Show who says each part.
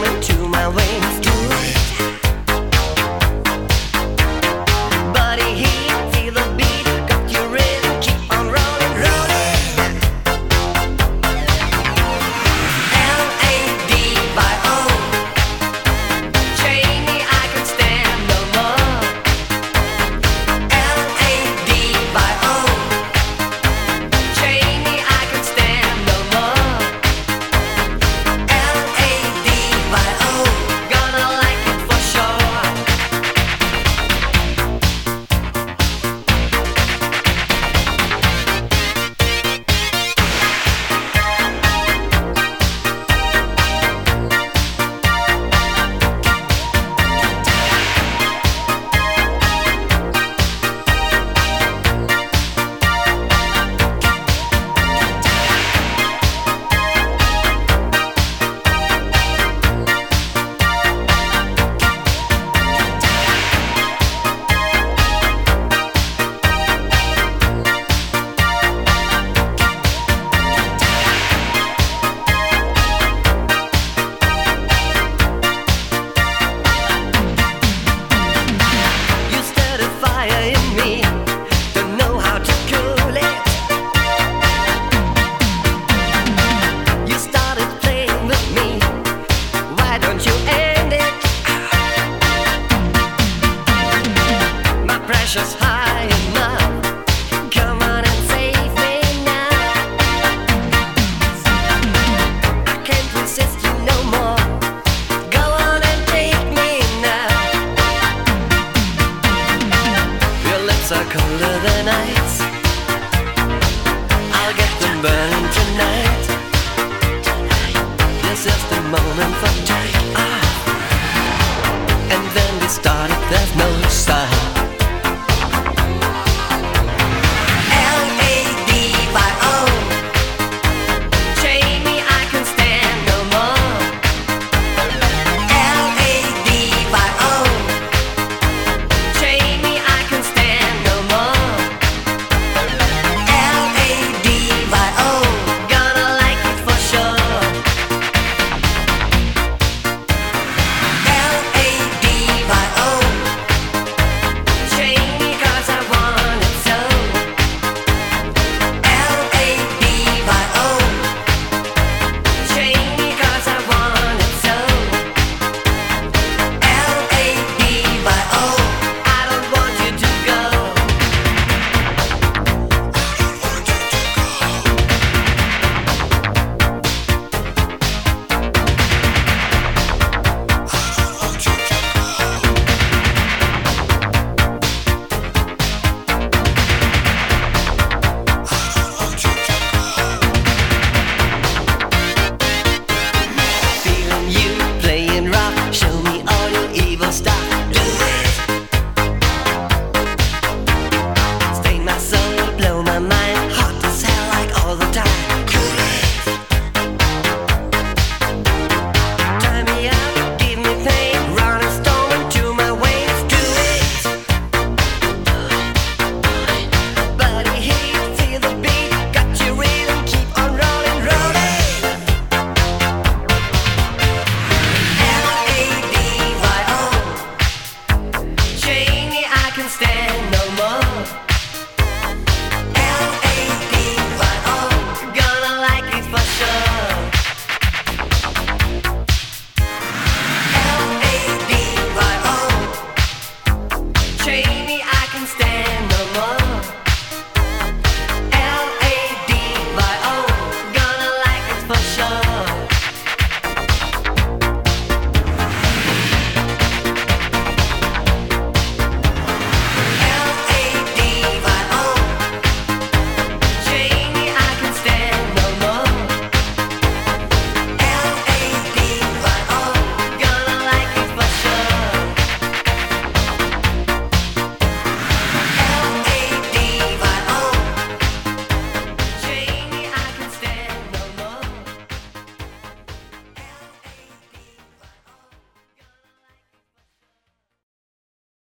Speaker 1: running to my veins. Do it. Body heat, feel the beat, got you ready, keep on rolling, rolling. L-A-D-Y-O. Chain me, I can stand no more. L-A-D-Y-O. Chain me, I can stand no more. L-A-D-Y-O. Gonna like it for sure. You started fire in me, don't know how to cool it. You started playing with me, why don't you end it? My pressure's high enough, come on and save me now. I can't resist you no more, go on and take me now. Your lips are colder than ice, I'll get them burning tonight. This is the moment for take off. And then we started, there's no stop.